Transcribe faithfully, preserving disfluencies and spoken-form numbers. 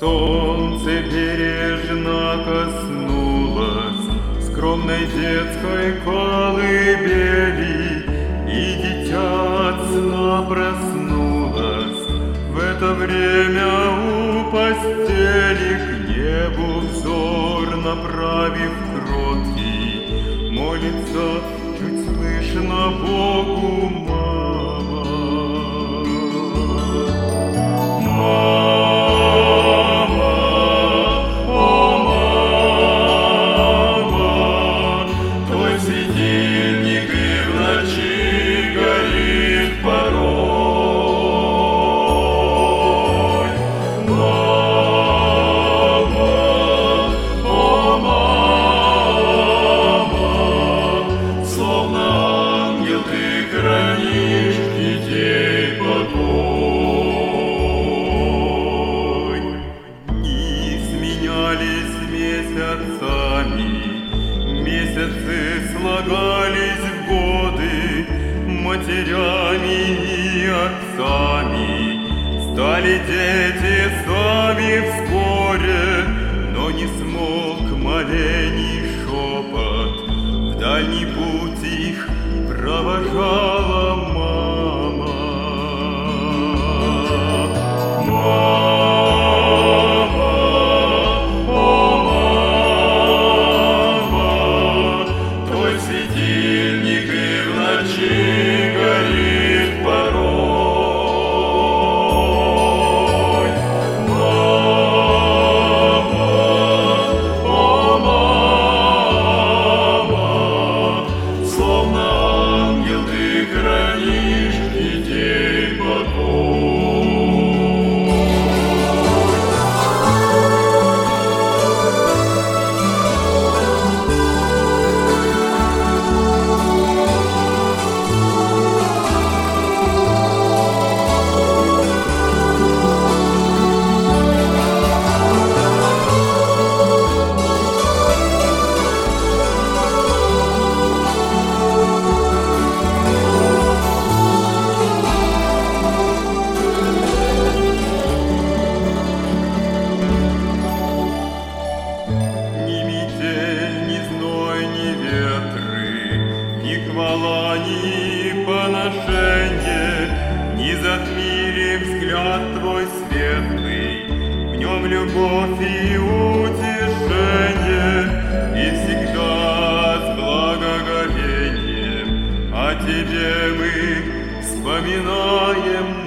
Солнце бережно коснулось скромной детской колыбели, и дитя от сна проснулось. В это время у постели к небу взор направив кроткий, молится чуть слышно Богу мама. Мама, о мама, твой светильник и в ночи горит порой. Мама, о мама, словно ангел ты хранишь детей покой. Дни сменялись месяцами, месяцы слагались в годы, матерями и отцами стали дети сами вскоре, но не смолк молений шепот, в дальний путь их провожала мама. Мама, о мама, твой светильник и в ночи горит порой. Мама, о мама, словно ангел ты хранишь детей покой. Ни метель, ни зной, ни ветры, ни хвала, ни поношенье не затмили взгляд твой светлый, в нем любовь и утешение, и всегда с благоговением о тебе мы вспоминаем.